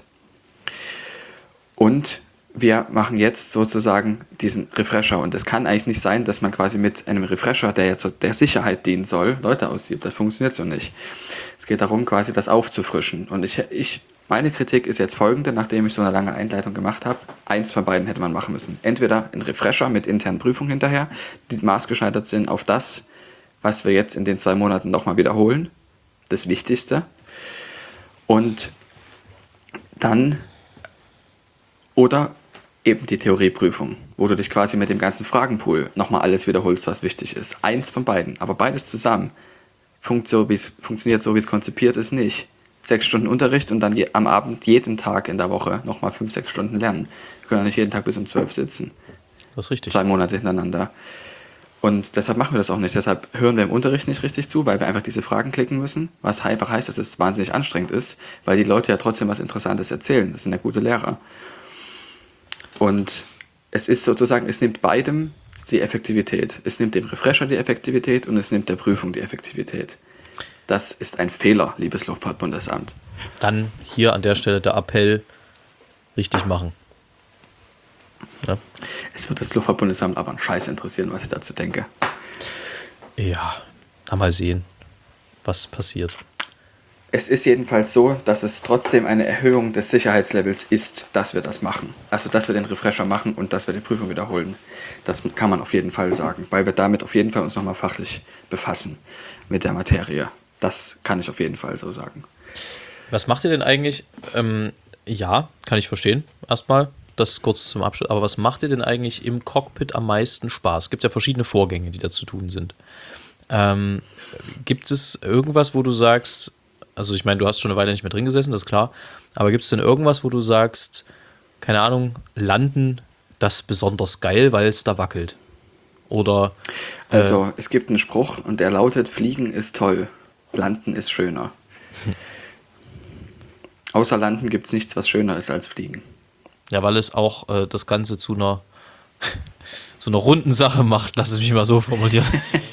Und wir machen jetzt sozusagen diesen Refresher. Und es kann eigentlich nicht sein, dass man quasi mit einem Refresher, der jetzt der Sicherheit dienen soll, Leute aussiebt. Das funktioniert so nicht. Es geht darum, quasi das aufzufrischen. Und ich, ich, meine Kritik ist jetzt folgende, nachdem ich so eine lange Einleitung gemacht habe. Eins von beiden hätte man machen müssen. Entweder ein Refresher mit internen Prüfungen hinterher, die maßgeschneidert sind auf das, was wir jetzt in den zwei Monaten nochmal wiederholen. Das Wichtigste. Und dann oder eben die Theorieprüfung, wo du dich quasi mit dem ganzen Fragenpool nochmal alles wiederholst, was wichtig ist. Eins von beiden, aber beides zusammen funkt so, wie's, funktioniert so, wie es konzipiert ist, nicht. Sechs Stunden Unterricht und dann je, am Abend jeden Tag in der Woche nochmal fünf, sechs Stunden lernen. Wir können ja nicht jeden Tag bis um zwölf sitzen. Das ist richtig. Zwei Monate hintereinander. Und deshalb machen wir das auch nicht. Deshalb hören wir im Unterricht nicht richtig zu, weil wir einfach diese Fragen klicken müssen, was einfach heißt, dass es wahnsinnig anstrengend ist, weil die Leute ja trotzdem was Interessantes erzählen. Das sind ja gute Lehrer. Und es ist sozusagen, es nimmt beidem die Effektivität. Es nimmt dem Refresher die Effektivität und es nimmt der Prüfung die Effektivität. Das ist ein Fehler, liebes Luftfahrtbundesamt. Dann hier an der Stelle der Appell, richtig machen. Ja, Es wird das Luftfahrtbundesamt aber einen Scheiß interessieren, was ich dazu denke. ja na, mal sehen, was passiert. Es ist jedenfalls so, dass es trotzdem eine Erhöhung des Sicherheitslevels ist, dass wir das machen. Also, dass wir den Refresher machen und dass wir die Prüfung wiederholen. Das kann man auf jeden Fall sagen, weil wir damit auf jeden Fall uns nochmal fachlich befassen mit der Materie. Das kann ich auf jeden Fall so sagen. Was macht ihr denn eigentlich? Ähm, ja, kann ich verstehen. Erstmal, das kurz zum Abschluss. Aber was macht ihr denn eigentlich im Cockpit am meisten Spaß? Es gibt ja verschiedene Vorgänge, die da zu tun sind. Ähm, gibt es irgendwas, wo du sagst, also ich meine, du hast schon eine Weile nicht mehr drin gesessen, das ist klar, aber gibt es denn irgendwas, wo du sagst, keine Ahnung, landen, das besonders geil, weil es da wackelt. Oder äh, Also, es gibt einen Spruch und der lautet, Fliegen ist toll, Landen ist schöner. Hm. Außer Landen gibt es nichts, was schöner ist als Fliegen. Ja, weil es auch äh, das Ganze zu einer, zu einer runden Sache macht, lass es mich mal so formulieren.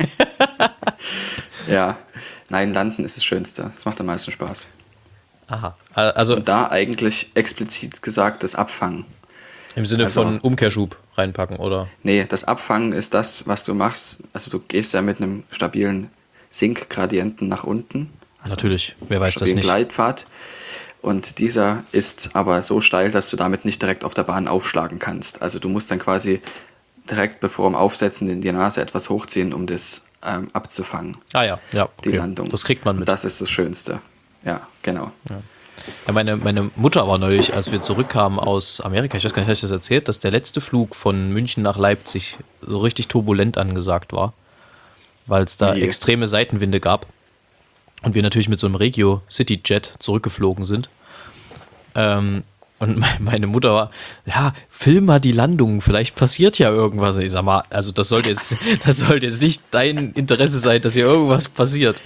Ja, nein, Landen ist das Schönste. Das macht am meisten Spaß. Aha, also Und da eigentlich explizit gesagt das Abfangen. im Sinne also, von Umkehrschub reinpacken, oder? Nee, das Abfangen ist das, was du machst. Also du gehst ja mit einem stabilen Sinkgradienten nach unten. Also natürlich, wer weiß das stabilen nicht. Gleitpfad. Und dieser ist aber so steil, dass du damit nicht direkt auf der Bahn aufschlagen kannst. Also du musst dann quasi direkt bevor dem Aufsetzen in die Nase etwas hochziehen, um das ähm, abzufangen. Ah ja, ja, okay. Die Landung. Das kriegt man mit. Und das ist das Schönste. Ja, genau. Ja. Ja, meine, meine Mutter war neulich, als wir zurückkamen aus Amerika, ich weiß gar nicht, habe ich das erzählt, dass der letzte Flug von München nach Leipzig so richtig turbulent angesagt war, weil es da Nee. extreme Seitenwinde gab und wir natürlich mit so einem Regio City Jet zurückgeflogen sind. Ähm, und me- meine Mutter war, ja, film mal die Landung, vielleicht passiert ja irgendwas. Ich sag mal, also das sollte jetzt, das sollte jetzt nicht dein Interesse sein, dass hier irgendwas passiert.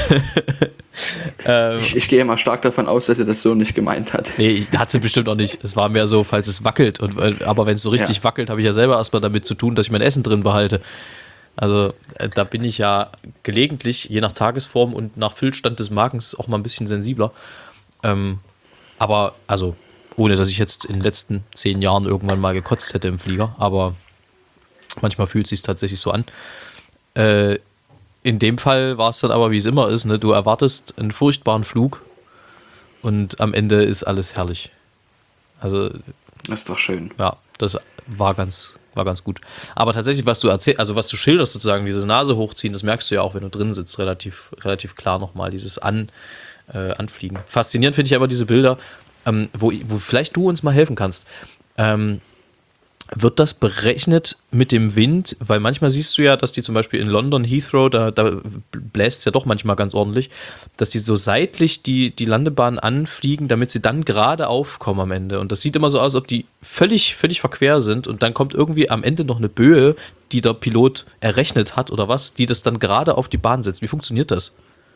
ähm, Ich, ich gehe mal stark davon aus, dass er das so nicht gemeint hat. Nee, ich hatte bestimmt auch nicht. Es war mehr so, falls es wackelt. Und, äh, aber wenn es so richtig Ja. wackelt, habe ich ja selber erstmal damit zu tun, dass ich mein Essen drin behalte. Also äh, da bin ich ja gelegentlich, je nach Tagesform und nach Füllstand des Magens, auch mal ein bisschen sensibler. Ähm, aber, also, ohne dass ich jetzt in den letzten zehn Jahren irgendwann mal gekotzt hätte im Flieger. Aber manchmal fühlt es sich tatsächlich so an. Äh, in dem Fall war es dann aber, wie es immer ist, ne? Du erwartest einen furchtbaren Flug und am Ende ist alles herrlich. Also, Das ist doch schön. ja, das war ganz, war ganz gut. Aber tatsächlich, was du erzählst, also was du schilderst sozusagen, dieses Nase hochziehen, das merkst du ja auch, wenn du drin sitzt, relativ, relativ klar nochmal, dieses An, äh, Anfliegen. Faszinierend finde ich aber diese Bilder, ähm, wo, wo vielleicht du uns mal helfen kannst. Ähm, wird das berechnet mit dem Wind? Weil manchmal siehst du ja, dass die zum Beispiel in London, Heathrow, da, da bläst es ja doch manchmal ganz ordentlich, dass die so seitlich die, die Landebahn anfliegen, damit sie dann gerade aufkommen am Ende. Und das sieht immer so aus, als ob die völlig, völlig verquer sind und dann kommt irgendwie am Ende noch eine Böe, die der Pilot errechnet hat oder was, die das dann gerade auf die Bahn setzt. Wie funktioniert das?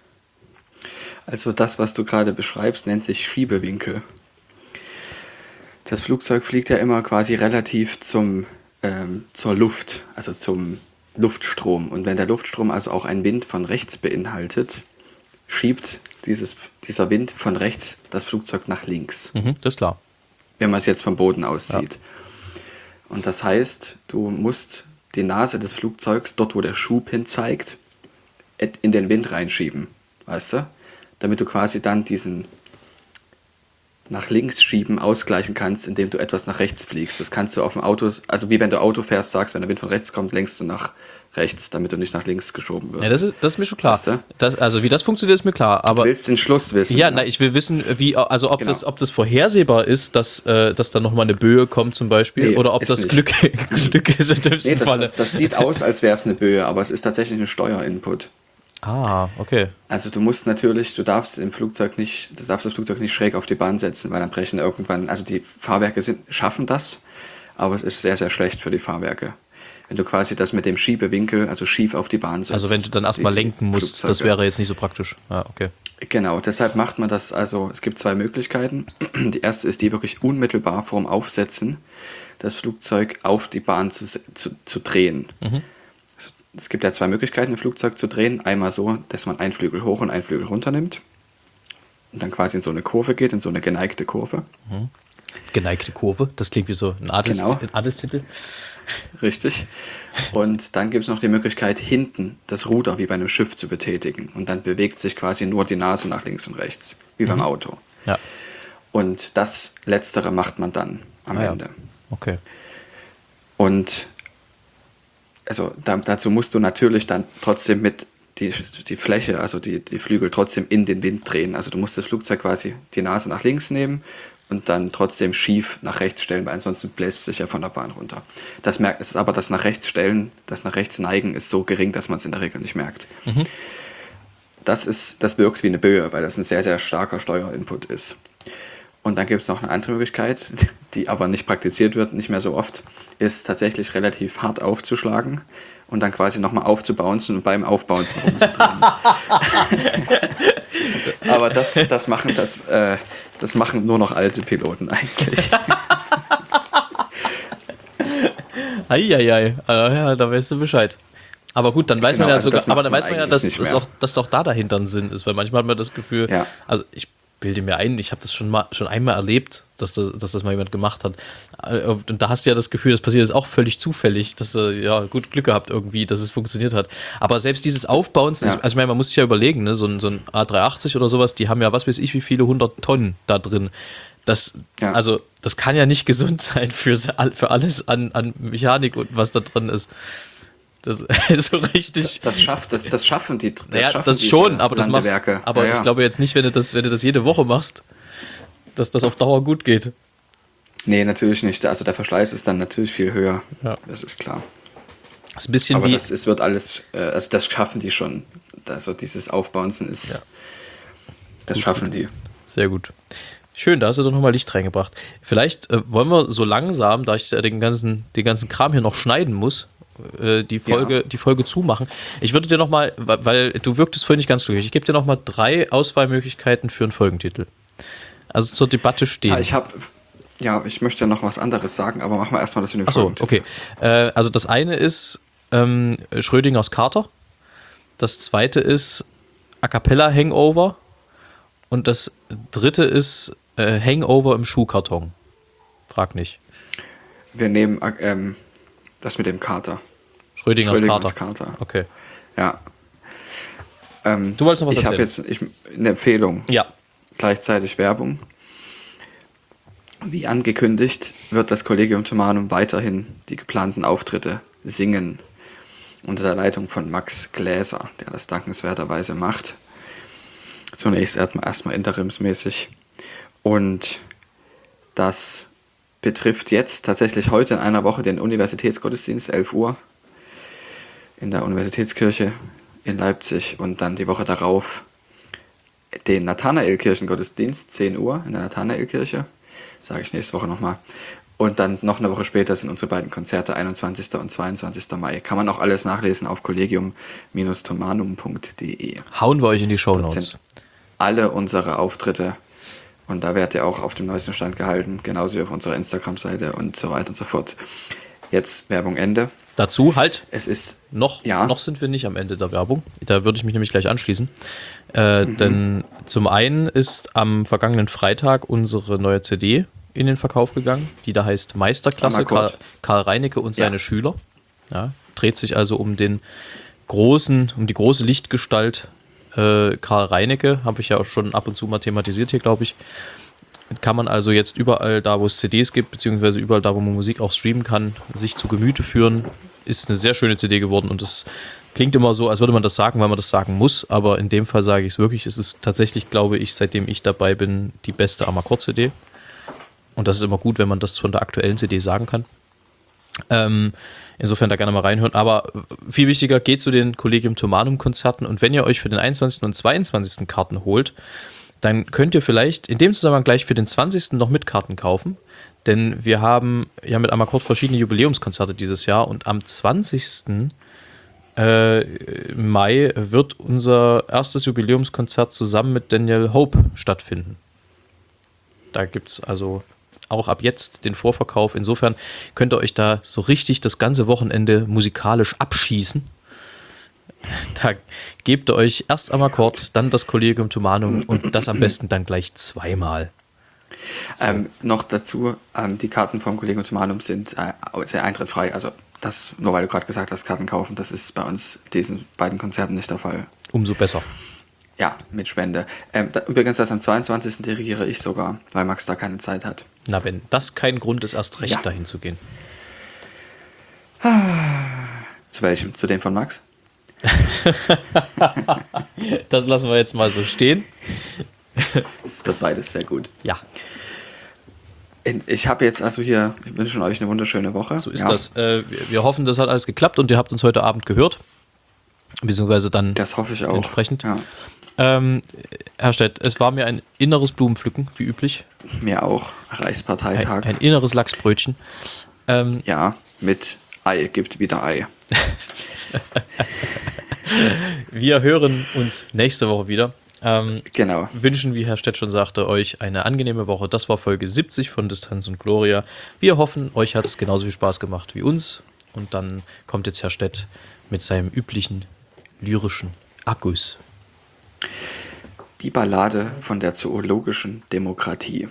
Also das, was du gerade beschreibst, nennt sich Schiebewinkel. Das Flugzeug fliegt ja immer quasi relativ zum, ähm, zur Luft, also zum Luftstrom. Und wenn der Luftstrom also auch einen Wind von rechts beinhaltet, schiebt dieses, dieser Wind von rechts das Flugzeug nach links, Mhm, das ist klar. wenn man es jetzt vom Boden aus sieht. Und das heißt, du musst die Nase des Flugzeugs, dort wo der Schub hin zeigt, et- in den Wind reinschieben, weißt du? Damit du quasi dann diesen nach links schieben ausgleichen kannst, indem du etwas nach rechts fliegst. Das kannst du auf dem Auto, also wie wenn du Auto fährst, sagst, wenn der Wind von rechts kommt, lenkst du nach rechts, damit du nicht nach links geschoben wirst. Ja, das ist, das ist mir schon klar. Weißt du? Das, also wie das funktioniert, ist mir klar. Aber Du willst den Schluss wissen. ja, ne? na, ich will wissen, wie, also ob, Genau. das, ob das vorhersehbar ist, dass, äh, dass da nochmal eine Böe kommt zum Beispiel, Nee, oder ob ist das nicht. Glück, Glück ist im dümmsten Nee, das, Falle. das, das sieht aus, als wäre es eine Böe, aber es ist tatsächlich ein Steuerinput. Ah, okay. Also du musst natürlich, du darfst im Flugzeug nicht, du darfst das Flugzeug nicht schräg auf die Bahn setzen, weil dann brechen irgendwann, also die Fahrwerke sind, schaffen das, aber es ist sehr, sehr schlecht für die Fahrwerke. Wenn du quasi das mit dem Schiebewinkel, also schief auf die Bahn setzt. Also wenn du dann erstmal die- die lenken musst, das Flugzeuge. wäre jetzt nicht so praktisch. Ja, okay. Genau, deshalb macht man das, also es gibt zwei Möglichkeiten. Die erste ist die wirklich unmittelbar vorm Aufsetzen, das Flugzeug auf die Bahn zu, se- zu, zu drehen. Mhm. Es- Es gibt ja zwei Möglichkeiten, ein Flugzeug zu drehen. Einmal so, dass man einen Flügel hoch und einen Flügel runter nimmt und dann quasi in so eine Kurve geht, in so eine geneigte Kurve. Geneigte Kurve, das klingt wie so ein, Adels, Genau. ein Adelstitel. Richtig. Und dann gibt es noch die Möglichkeit, hinten das Ruder wie bei einem Schiff zu betätigen. Und dann bewegt sich quasi nur die Nase nach links und rechts, wie beim Auto. Ja, Und das Letztere macht man dann am Ah ja. Ende. okay. Und also da, dazu musst du natürlich dann trotzdem mit die, die Fläche, also die, die Flügel trotzdem in den Wind drehen. Also du musst das Flugzeug quasi die Nase nach links nehmen und dann trotzdem schief nach rechts stellen, weil ansonsten bläst es sich ja von der Bahn runter. Das merkt es aber, das nach rechts stellen, das nach rechts neigen ist so gering, dass man es in der Regel nicht merkt. Das ist, das wirkt wie eine Böe, weil das ein sehr, sehr starker Steuerinput ist. Und dann gibt es noch eine andere Möglichkeit, die aber nicht praktiziert wird, nicht mehr so oft, ist tatsächlich relativ hart aufzuschlagen und dann quasi nochmal aufzubouncen und beim Aufbouncen rumzudrehen. Aber das, das, machen, das, äh, das machen nur noch alte Piloten eigentlich. Eieiei, äh, ja, da weißt du Bescheid. Aber gut, dann weiß Genau, man ja also sogar, das macht aber dann man weiß man ja, eigentlich dass, nicht dass, mehr. auch, dass auch da dahinter ein Sinn ist, weil manchmal hat man das Gefühl, Ja. also ich bilde mir ein, ich habe das schon mal schon einmal erlebt, dass das, dass das mal jemand gemacht hat. Und da hast du ja das Gefühl, das passiert jetzt auch völlig zufällig, dass du ja gut Glück gehabt irgendwie, dass es funktioniert hat. Aber selbst dieses Aufbauen, Ja. also ich meine, man muss sich ja überlegen, ne, so ein, so ein A drei achtzig oder sowas, die haben ja was weiß ich wie viele hundert Tonnen da drin. Das, Ja. also, das kann ja nicht gesund sein für, für alles an, an Mechanik und was da drin ist. Das ist so richtig. Das schafft, das, das schaffen die. Das, Naja, schaffen das diese schon, aber das machst, Landewerke. aber Ja, ja. ich glaube jetzt nicht, wenn du das, wenn du das jede Woche machst, dass das auf Dauer gut geht. Nee, natürlich nicht. Also der Verschleiß ist dann natürlich viel höher. Ja. Das ist klar. Das ist ein bisschen Aber wie. das ist, wird alles, äh, also das schaffen die schon. Also dieses Aufbouncen ist, Ja. das schaffen die. Sehr gut. Schön, da hast du doch nochmal Licht reingebracht. Vielleicht äh, wollen wir so langsam, da ich äh, den ganzen, den ganzen Kram hier noch schneiden muss, äh, die, Folge, Ja. die Folge zumachen. Ich würde dir nochmal, weil du wirktest vorhin nicht ganz glücklich, ich gebe dir nochmal drei Auswahlmöglichkeiten für einen Folgentitel. Also zur Debatte stehen. Ja, ich habe, ja, ich möchte noch was anderes sagen, aber machen wir erstmal das in den Achso, Folgentitel. okay. Äh, also das eine ist ähm, Schrödingers Kater. Das zweite ist A Cappella Hangover. Und das dritte ist äh, Hangover im Schuhkarton. Frag nicht. Wir nehmen äh, ähm, das mit dem Kater. Schrödingers, Schrödingers Kater. Kater. Okay. Ja. Ähm, Du wolltest noch was ich habe erzählen? jetzt ich, eine Empfehlung. Ja. Gleichzeitig Werbung. Wie angekündigt, wird das Collegium Thomanum weiterhin die geplanten Auftritte singen. Unter der Leitung von Max Gläser, der das dankenswerterweise macht. Zunächst erstmal, erstmal interimsmäßig. Und das betrifft jetzt tatsächlich heute in einer Woche den Universitätsgottesdienst, elf Uhr, in der Universitätskirche in Leipzig. Und dann die Woche darauf den Nathanael-Kirchengottesdienst, zehn Uhr in der Nathanael-Kirche. Sage ich nächste Woche nochmal. Und dann noch eine Woche später sind unsere beiden Konzerte, einundzwanzigsten und zweiundzwanzigsten Mai. Kann man auch alles nachlesen auf collegium Bindestrich thomanum punkt de. Hauen wir euch in die Dort Shownotes. sind alle unsere Auftritte und da werdet ihr auch auf dem neuesten Stand gehalten, genauso wie auf unserer Instagram-Seite und so weiter und so fort. Jetzt Werbung Ende. Dazu halt, Es ist, noch, Ja. noch sind wir nicht am Ende der Werbung. Da würde ich mich nämlich gleich anschließen. Äh, Mhm. Denn zum einen ist am vergangenen Freitag unsere neue C D in den Verkauf gegangen, die da heißt Meisterklasse, Am Akkord. Karl, Karl Reinecke und seine Ja. Schüler. Ja, dreht sich also um den großen, um die große Lichtgestalt äh, Karl Reinecke, habe ich ja auch schon ab und zu mal thematisiert hier, glaube ich. Kann man also jetzt überall da, wo es C Ds gibt, beziehungsweise überall da, wo man Musik auch streamen kann, sich zu Gemüte führen. Ist eine sehr schöne C D geworden und es klingt immer so, als würde man das sagen, weil man das sagen muss, aber in dem Fall sage ich es wirklich. Es ist tatsächlich, glaube ich, seitdem ich dabei bin, die beste Amakord-C D. Und das ist immer gut, wenn man das von der aktuellen C D sagen kann. Ähm, insofern da gerne mal reinhören. Aber viel wichtiger, geht zu den Collegium Thomanum Konzerten und wenn ihr euch für den einundzwanzigsten und zweiundzwanzigsten Karten holt, dann könnt ihr vielleicht in dem Zusammenhang gleich für den zwanzigsten noch mit Karten kaufen. Denn wir haben ja mit Amakord verschiedene Jubiläumskonzerte dieses Jahr und am zwanzigsten Mai wird unser erstes Jubiläumskonzert zusammen mit Daniel Hope stattfinden. Da gibt es also auch ab jetzt den Vorverkauf. Insofern könnt ihr euch da so richtig das ganze Wochenende musikalisch abschießen. Da gebt ihr euch erst Amakord, dann das Collegium Thomanum und das am besten dann gleich zweimal. ähm, noch dazu, ähm, die Karten vom Collegium Thomanum sind äh, sehr eintrittfrei. Also das, nur weil du gerade gesagt hast, Karten kaufen, das ist bei uns diesen beiden Konzerten nicht der Fall. Umso besser. Ja, mit Spende. Ähm, da, übrigens, das am zweiundzwanzigsten dirigiere ich sogar, weil Max da keine Zeit hat. Na, wenn das kein Grund ist, erst recht Ja. dahin zu gehen. Zu welchem? Zu dem von Max? Das lassen wir jetzt mal so stehen. Es wird beides sehr gut. Ja, Ich habe jetzt also hier, ich wünsche euch eine wunderschöne Woche. so ist ja, das. Äh, wir, wir hoffen, das hat alles geklappt und ihr habt uns heute Abend gehört. Beziehungsweise dann Das hoffe ich auch. entsprechend. Ja. Ähm, Herr Stett, es war mir ein inneres Blumenpflücken, wie üblich. Mir auch. Ein, Reichsparteitag. ein inneres Lachsbrötchen. Ähm, Ja, mit Ei. Gibt wieder Ei. wir hören uns nächste Woche wieder. Ähm, Genau. Wünschen, wie Herr Stett schon sagte, euch eine angenehme Woche. Das war Folge siebzig von Distanz und Gloria. Wir hoffen, euch hat es genauso viel Spaß gemacht wie uns. Und dann kommt jetzt Herr Stett mit seinem üblichen lyrischen Akkus. Die Ballade von der zoologischen Demokratie.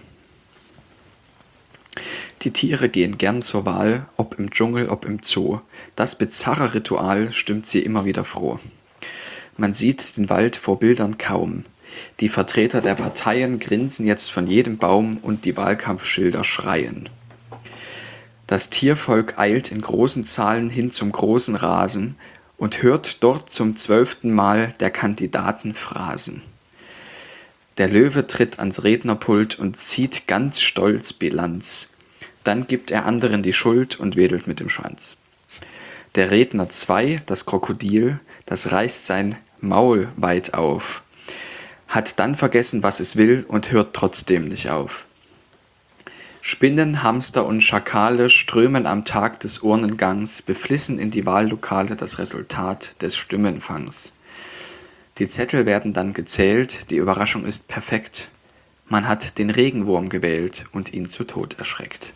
Die Tiere gehen gern zur Wahl, ob im Dschungel, ob im Zoo. Das bizarre Ritual stimmt sie immer wieder froh. Man sieht den Wald vor Bildern kaum. Die Vertreter der Parteien grinsen jetzt von jedem Baum und die Wahlkampfschilder schreien. Das Tiervolk eilt in großen Zahlen hin zum großen Rasen und hört dort zum zwölften Mal der Kandidaten Phrasen. Der Löwe tritt ans Rednerpult und zieht ganz stolz Bilanz. Dann gibt er anderen die Schuld und wedelt mit dem Schwanz. Der Redner zwei, das Krokodil, das reißt sein Maul weit auf, hat dann vergessen, was es will und hört trotzdem nicht auf. Spinnen, Hamster und Schakale strömen am Tag des Urnengangs beflissen in die Wahllokale das Resultat des Stimmenfangs. Die Zettel werden dann gezählt, die Überraschung ist perfekt. Man hat den Regenwurm gewählt und ihn zu Tod erschreckt.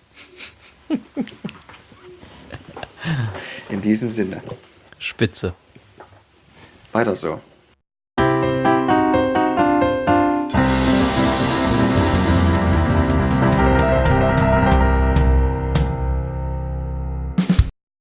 In diesem Sinne. Spitze. Weiter so.